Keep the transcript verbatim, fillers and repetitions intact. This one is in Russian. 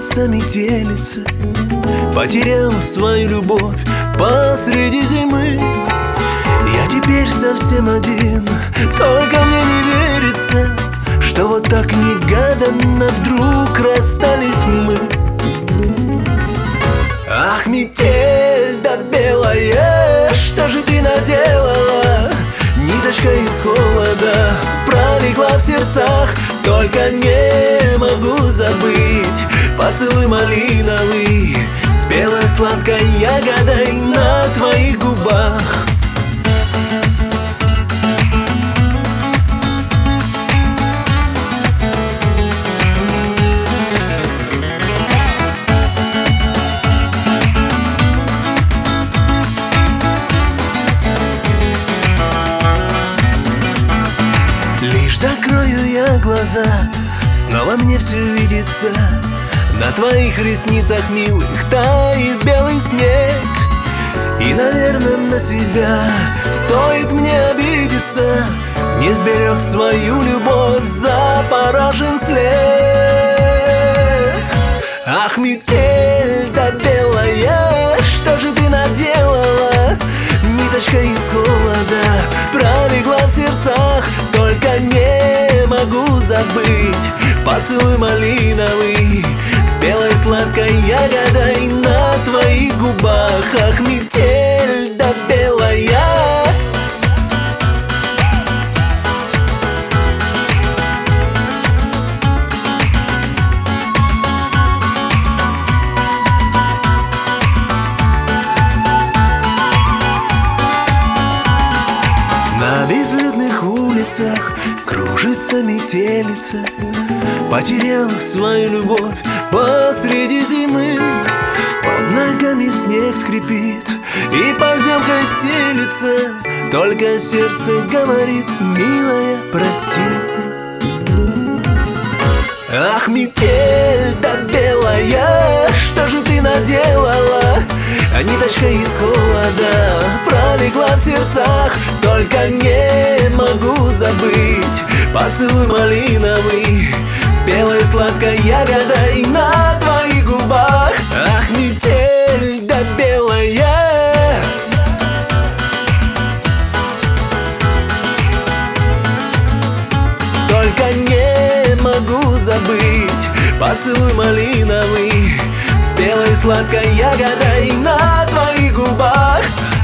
кружится метелица. Потерял свою любовь посреди зимы. Я теперь совсем один, только мне не верится, что вот так негаданно вдруг расстались мы. Ах, метель да белая, что же ты наделала? Ниточка из холода пролегла в сердцах, только не могу забыть поцелуй малиновый, спелой сладкой ягодой на твоих губах. Лишь закрою я глаза, снова мне все видится. На твоих ресницах, милых, тает белый снег. И, наверное, на себя стоит мне обидеться. Не сберег свою любовь, запорошен след. Ах, метель да белая, что же ты наделала? Ниточка из холода пролегла в сердцах, только не могу забыть поцелуй малиновый, спелой сладкой ягодой на твоих губах. Ах, метель да белая. На безлюдных улицах кружится метелица. Потерял свою любовь посреди зимы. Под ногами снег скрипит и поземка стелится, только сердце говорит: милая, прости. Ах, метель да белая, что же ты наделала? Ниточка из холода пролегла в сердцах, только не могу забыть поцелуй малиновый, спелой сладкой ягодой на твоих губах. Ах, метель да белая. Только не могу забыть поцелуй малиновый, спелой сладкой ягодой на твоих губах.